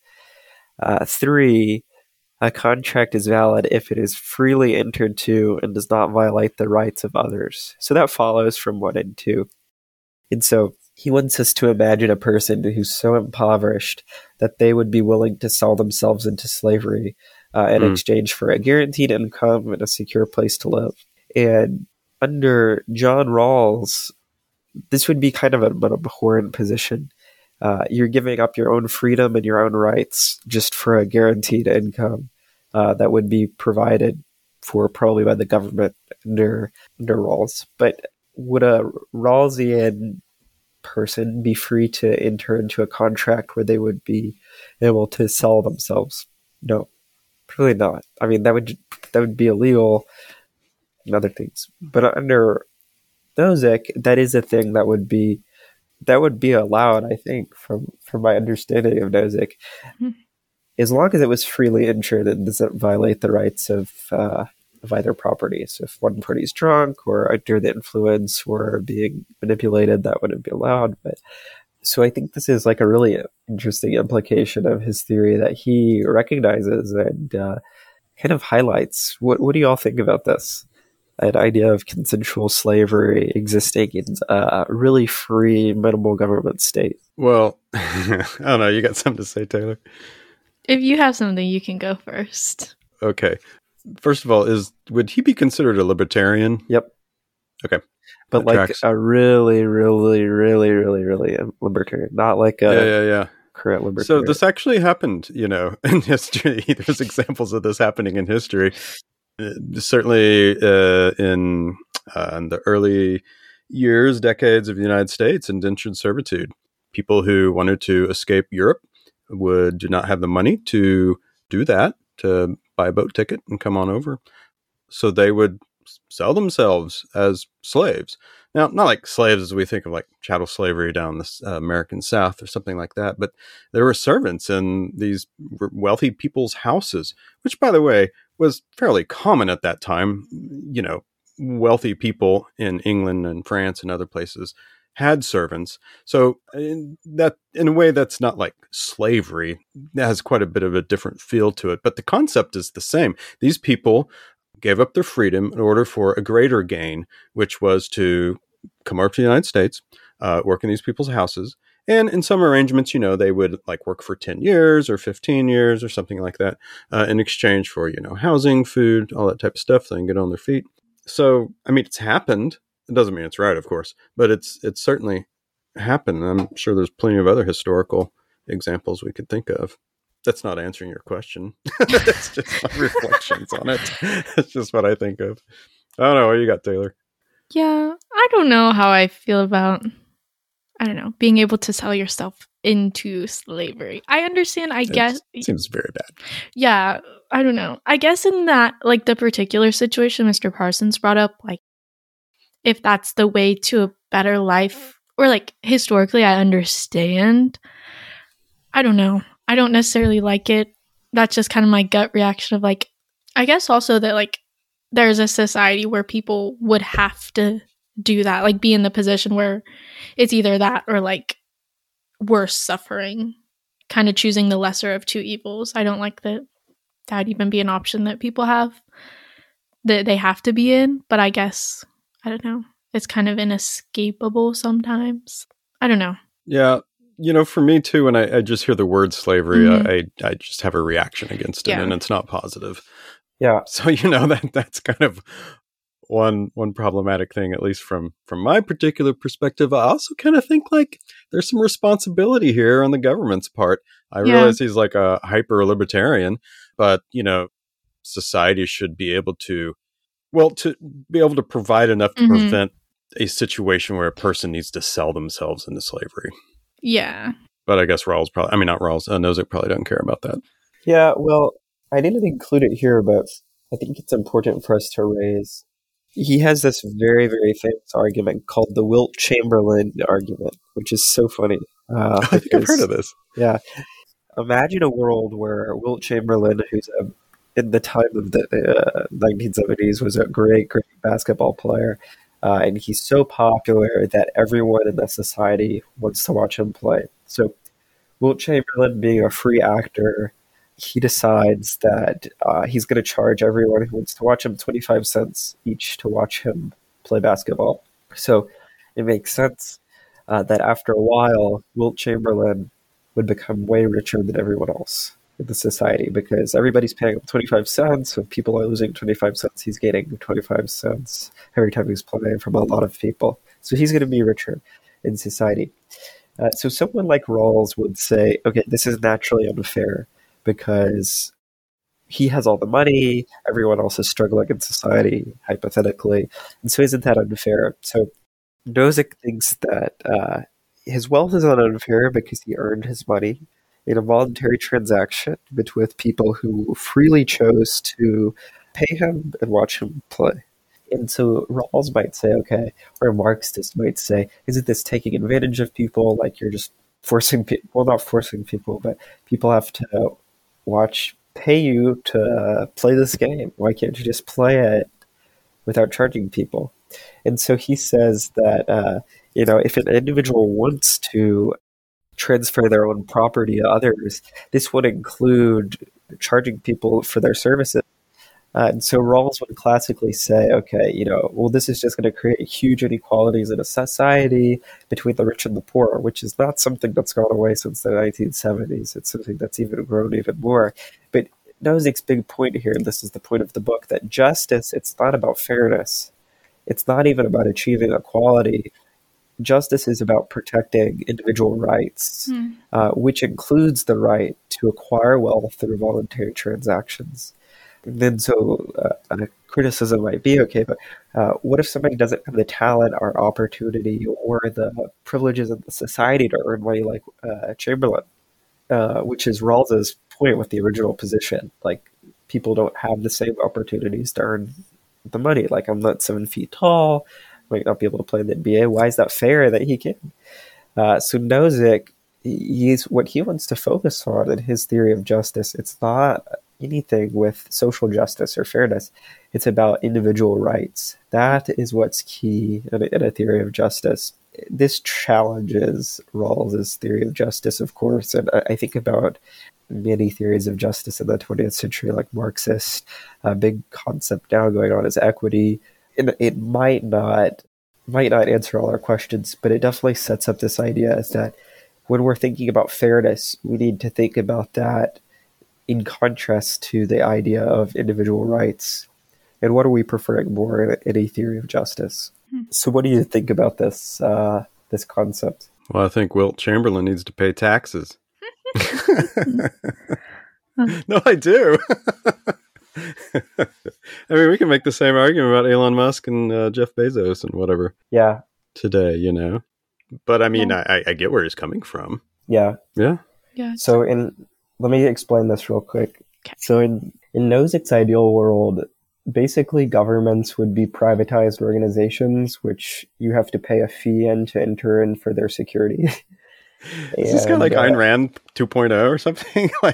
3. A contract is valid if it is freely entered to and does not violate the rights of others. So that follows from 1 and 2. And so he wants us to imagine a person who's so impoverished that they would be willing to sell themselves into slavery in exchange for a guaranteed income and a secure place to live. And under John Rawls, this would be kind of an abhorrent position. You're giving up your own freedom and your own rights just for a guaranteed income that would be provided for probably by the government under Rawls. But would a Rawlsian person be free to enter into a contract where they would be able to sell themselves? No, probably not. I mean, that would be illegal and other things. But under Nozick, that is a thing that would be allowed, I think, from my understanding of Nozick, as long as it was freely entered and doesn't violate the rights of either party. So if one party is drunk or under the influence or being manipulated, that wouldn't be allowed. But so I think this is like a really interesting implication of his theory that he recognizes and kind of highlights. What do you all think about this? An idea of consensual slavery existing in a really free, minimal government state. Well, I don't know. You got something to say, Taylor? If you have something, you can go first. Okay. First of all, would he be considered a libertarian? Yep. Okay. But like tracks. A really, really, really, really, really libertarian. Not like a current libertarian. So this actually happened, in history. There's examples of this happening in history. Certainly in the early decades of the United States, indentured servitude. People who wanted to escape Europe do not have the money to do that, to buy a boat ticket and come on over. So they would sell themselves as slaves. Now, not like slaves as we think of like chattel slavery down the American South or something like that, but there were servants in these wealthy people's houses, which, by the way, was fairly common at that time. You know, wealthy people in England and France and other places had servants. So in a way, that's not like slavery. It has quite a bit of a different feel to it, but the concept is the same. These people gave up their freedom in order for a greater gain, which was to come over to the United States, work in these people's houses. And in some arrangements, you know, they would like work for 10 years or 15 years or something like that in exchange for, you know, housing, food, all that type of stuff. They can get on their feet. So, I mean, it's happened. It doesn't mean it's right, of course, but it's certainly happened. I'm sure there's plenty of other historical examples we could think of. That's not answering your question. It's just my reflections on it. It's just what I think of. I don't know. What you got, Taylor? Yeah, I don't know how I feel about, I don't know, being able to sell yourself into slavery. I understand, I guess. It seems very bad. Yeah, I don't know. I guess in that, like, the particular situation Mr. Parsons brought up, like, if that's the way to a better life, or like historically, I understand. I don't know. I don't necessarily like it. That's just kind of my gut reaction of like, I guess also that like there's a society where people would have to do that, like be in the position where it's either that or like worse suffering, kind of choosing the lesser of two evils. I don't like that would even be an option that people have that they have to be in, but I guess, I don't know. It's kind of inescapable sometimes. I don't know. Yeah. You know, for me too, when I just hear the word slavery, I just have a reaction against it, and it's not positive. Yeah. So, you know, that's kind of one problematic thing, at least from my particular perspective. I also kind of think like there's some responsibility here on the government's part. I realize he's like a hyper libertarian, but, you know, society should be able to provide enough to prevent a situation where a person needs to sell themselves into slavery. Yeah. But I guess Nozick probably doesn't care about that. Yeah, well, I didn't include it here, but I think it's important for us to raise. He has this very, very famous argument called the Wilt Chamberlain argument, which is so funny. I think I've heard of this. Yeah. Imagine a world where Wilt Chamberlain, who's in the time of the 1970s, was a great, great basketball player. And he's so popular that everyone in the society wants to watch him play. So Wilt Chamberlain, being a free actor, he decides that he's going to charge everyone who wants to watch him 25 cents each to watch him play basketball. So it makes sense that after a while, Wilt Chamberlain would become way richer than everyone else in the society because everybody's paying him 25 cents. So if people are losing 25 cents, he's getting 25 cents every time he's playing from a lot of people. So he's going to be richer in society. So someone like Rawls would say, okay, this is naturally unfair because he has all the money, everyone else is struggling in society, hypothetically, and so isn't that unfair? So Nozick thinks that his wealth is not unfair because he earned his money in a voluntary transaction with people who freely chose to pay him and watch him play. And so Rawls might say, okay, or Marxist might say, isn't this taking advantage of people? Like you're just forcing people, well, not forcing people, but people have to pay you to play this game. Why can't you just play it without charging people? And so he says that, if an individual wants to transfer their own property to others, this would include charging people for their services. And so Rawls would classically say, okay, this is just going to create huge inequalities in a society between the rich and the poor, which is not something that's gone away since the 1970s. It's something that's even grown even more. But Nozick's big point here, and this is the point of the book, that justice, it's not about fairness. It's not even about achieving equality. Justice is about protecting individual rights, which includes the right to acquire wealth through voluntary transactions. And then a criticism might be, okay, but what if somebody doesn't have the talent or opportunity or the privileges of the society to earn money like Chamberlain, which is Rawls's point with the original position. Like, people don't have the same opportunities to earn the money. Like, I'm not 7 feet tall, might not be able to play in the NBA. Why is that fair that he can? So Nozick, he's what he wants to focus on in his theory of justice. It's not anything with social justice or fairness. It's about individual rights. That is what's key in a theory of justice. This challenges Rawls's theory of justice, of course, and I think about many theories of justice in the 20th century, like Marxist. A big concept now going on is equity. And it might not answer all our questions, but it definitely sets up this idea is that when we're thinking about fairness, we need to think about that in contrast to the idea of individual rights. And what are we preferring more in a theory of justice? So what do you think about this this concept? Well, I think Wilt Chamberlain needs to pay taxes. No, I do. I mean, we can make the same argument about Elon Musk and Jeff Bezos and whatever. Yeah. Today, you know. But I mean, I get where he's coming from. Yeah. Yeah. Yeah. So let me explain this real quick. Okay. So in Nozick's ideal world, basically governments would be privatized organizations, which you have to pay a fee to enter in for their security. Is this kind of like Ayn Rand 2.0 or something? Like,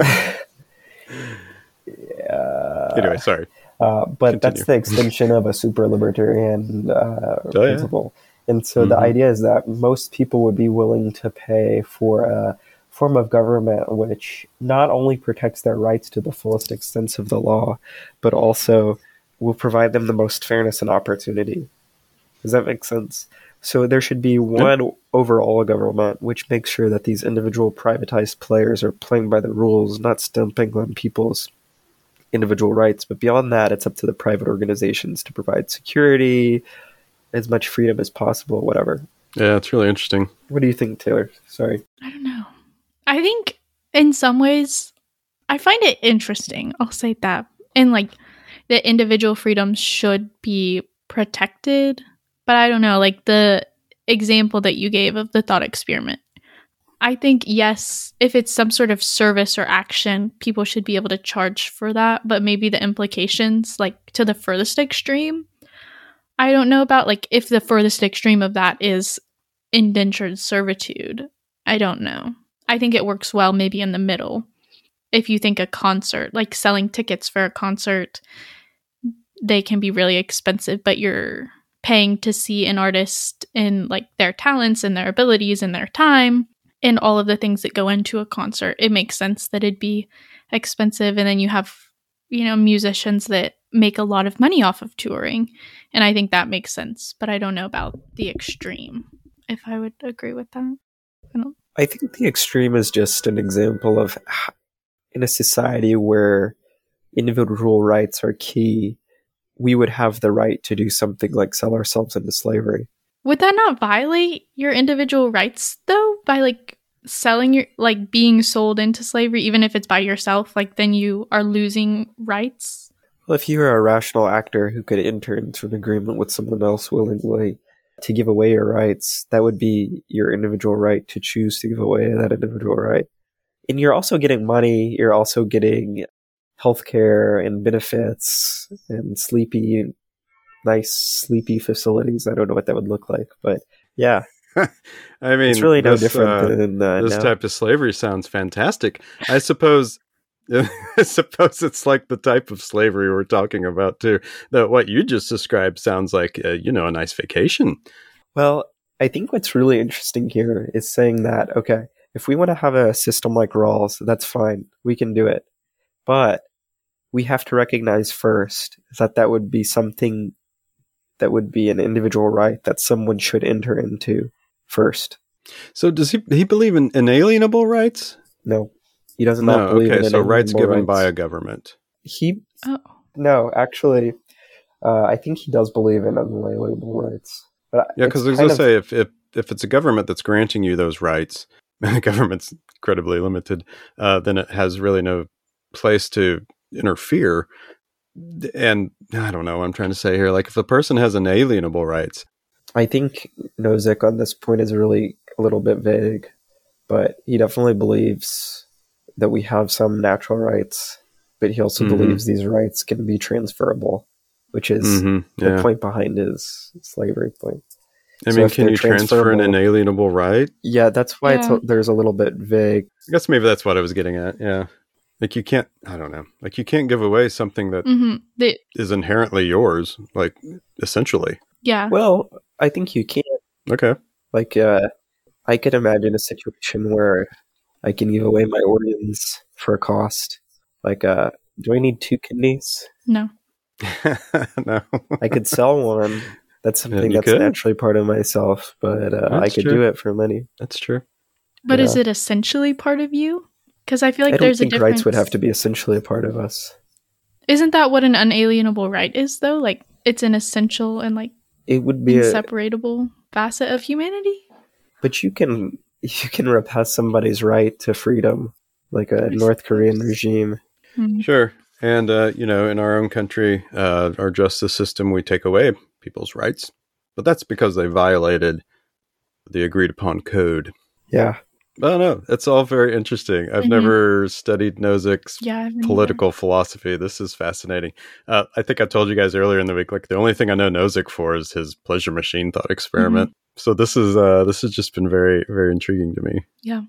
anyway, sorry. But Continue. That's the extension of a super libertarian principle. And so the idea is that most people would be willing to pay for a form of government which not only protects their rights to the fullest extent of the law, but also will provide them the most fairness and opportunity. Does that make sense? So there should be one overall government which makes sure that these individual privatized players are playing by the rules, not stumping on people's individual rights. But beyond that, it's up to the private organizations to provide security, as much freedom as possible, whatever. Yeah, it's really interesting. What do you think, Taylor? Sorry. I don't know. I think in some ways, I find it interesting. I'll say that. And like the individual freedoms should be protected. But I don't know, like the example that you gave of the thought experiment. I think, yes, if it's some sort of service or action, people should be able to charge for that. But maybe the implications, like to the furthest extreme, I don't know about, like if the furthest extreme of that is indentured servitude. I don't know. I think it works well maybe in the middle. If you think a concert, like selling tickets for a concert, they can be really expensive, but you're paying to see an artist in like their talents and their abilities and their time and all of the things that go into a concert. It makes sense that it'd be expensive. And then you have, you know, musicians that make a lot of money off of touring. And I think that makes sense. But I don't know about the extreme, if I would agree with that. I think the extreme is just an example of in a society where individual rights are key, we would have the right to do something like sell ourselves into slavery. Would that not violate your individual rights, though, by like selling your, like being sold into slavery, even if it's by yourself, like then you are losing rights? Well, if you were a rational actor who could enter into an agreement with someone else willingly to give away your rights, that would be your individual right to choose to give away that individual right. And you're also getting money, you're also getting healthcare and benefits and nice sleepy facilities. I don't know what that would look like, but yeah. I mean, it's really no different than this now. Type of slavery sounds fantastic. I suppose it's like the type of slavery we're talking about too. That what you just described sounds like a nice vacation. Well, I think what's really interesting here is saying that, okay, if we want to have a system like Rawls, that's fine. We can do it. But we have to recognize first that would be something that would be an individual right that someone should enter into first. So does he believe in inalienable rights? No, he does not believe in inalienable rights. So rights given by a government. No, actually, I think he does believe in unalienable rights. But yeah, because I was going to say, if it's a government that's granting you those rights, and the government's incredibly limited, then it has really no place to interfere. And I don't know what I'm trying to say here. Like if the person has inalienable rights. I think Nozick on this point is really a little bit vague, but he definitely believes that we have some natural rights, but he also believes these rights can be transferable. which is Mhm, the yeah. point behind his slavery point. I So mean, if can they're you transfer an transferable- inalienable right? Yeah, that's why Yeah. there's a little bit vague. I guess maybe that's what I was getting at. Yeah. Like you can't, I don't know. Like you can't give away something that is inherently yours, like essentially. Yeah. Well, I think you can. Okay. Like, I could imagine a situation where I can give away my organs for a cost. Like, do I need 2 kidneys? No. No. I could sell one. That's something you that's could. naturally part of myself, but I That's could true. do it for money. That's true. But is Yeah. it essentially part of you? Because I feel like I don't there's a think difference. rights would have to be essentially a part of us. Isn't that what an unalienable right is, though? Like, it's an essential and, like, It would be inseparable facet of humanity? but you can repress somebody's right to freedom, like a North Korean regime. Sure. And, in our own country, our justice system, we take away people's rights. But that's because they violated the agreed upon code. Yeah. I don't know. It's all very interesting. I've Mhm. never studied Nozick's Yeah. I've never. political philosophy. This is fascinating. I think I told you guys earlier in the week, like the only thing I know Nozick for is his pleasure machine thought experiment. So this has just been very, very intriguing to me. Yeah.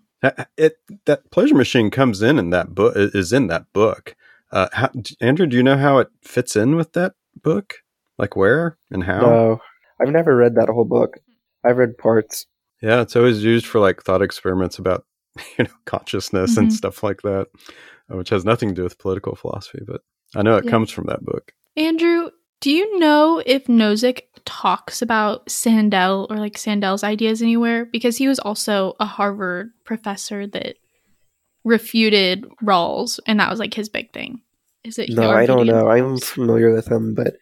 That pleasure machine comes in that book, is in that book. Andrew, do you know how it fits in with that book? Like where and how? No, I've never read that whole book. I've read parts. Yeah, it's always used for like thought experiments about consciousness and Mhm. stuff like that, which has nothing to do with political philosophy, but I know it Yeah. comes from that book. Andrew, do you know if Nozick talks about Sandel or like Sandel's ideas anywhere? Because he was also a Harvard professor that refuted Rawls, and that was like his big thing. Is it? No, or I don't he didn't? know. I'm familiar with him, but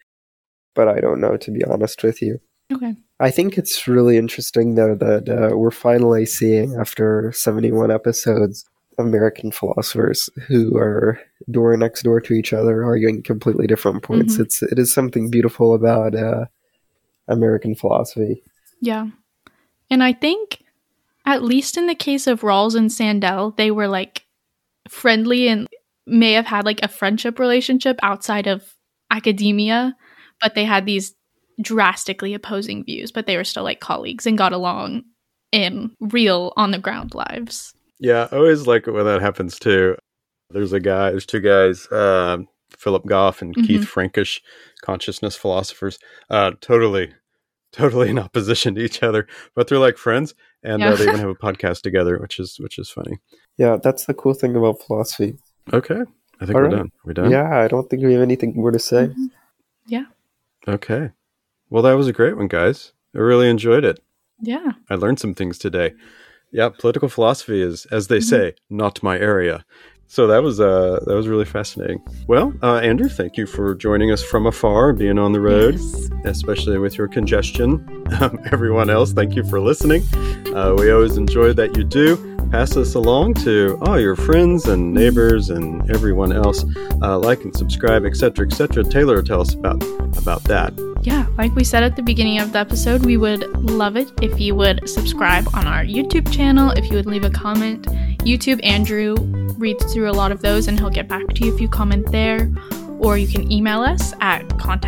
I don't know, to be honest with you. Okay. I think it's really interesting, though, that we're finally seeing, after 71 episodes, American philosophers who are next door to each other, arguing completely different points. Mhm. It is something beautiful about American philosophy. Yeah. And I think, at least in the case of Rawls and Sandel, they were like friendly and may have had like a friendship relationship outside of academia, but they had these drastically opposing views, but they were still like colleagues and got along in real on the ground lives. Yeah, I always like it when that happens too. There's two guys, Philip Goff and Keith Frankish, consciousness philosophers, totally in opposition to each other, but they're like friends, and Yeah. they even have a podcast together, which is funny. Yeah, that's the cool thing about philosophy. Okay, I think All we're right. done. We done? Yeah, I don't think we have anything more to say. Mhm. Yeah. Okay. Well, that was a great one, guys. I really enjoyed it. Yeah. I learned some things today. Yeah, political philosophy is, as they say, not my area. So that was really fascinating. Well, Andrew, thank you for joining us from afar, being on the road, Yes. especially with your congestion. Everyone else, thank you for listening. We always enjoy that you do. Pass us along to all your friends and neighbors and everyone else. Like and subscribe, etc., etc. Taylor will tell us about that. Yeah, like we said at the beginning of the episode, we would love it if you would subscribe on our YouTube channel, if you would leave a comment. YouTube, Andrew reads through a lot of those and he'll get back to you if you comment there. Or you can email us at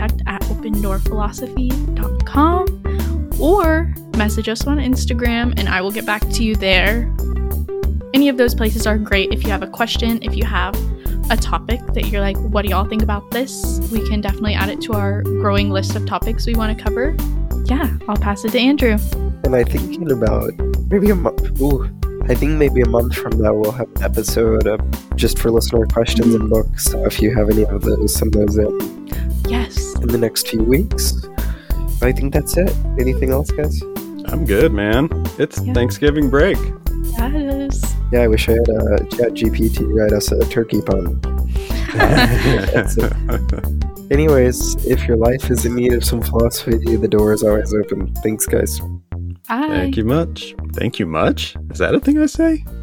contact@opendoorphilosophy.com or message us on Instagram and I will get back to you there. Any of those places are great if you have a question, if you have a topic that you're like, what do y'all think about this? We can definitely add it to our growing list of topics we want to cover. Yeah, I'll pass it to Andrew. And I think in about maybe a month. I think maybe a month from now we'll have an episode just for listener questions and books. So if you have any of those, send those in. Yes. In the next few weeks. I think that's it. Anything else, guys? I'm good, man. It's Thanksgiving break. Yes. Yeah, I wish I had a ChatGPT write us a turkey pun. That's it. Anyways, if your life is in need of some philosophy, the door is always open. Thanks, guys. Bye. Thank you much. Thank you much? Is that a thing I say?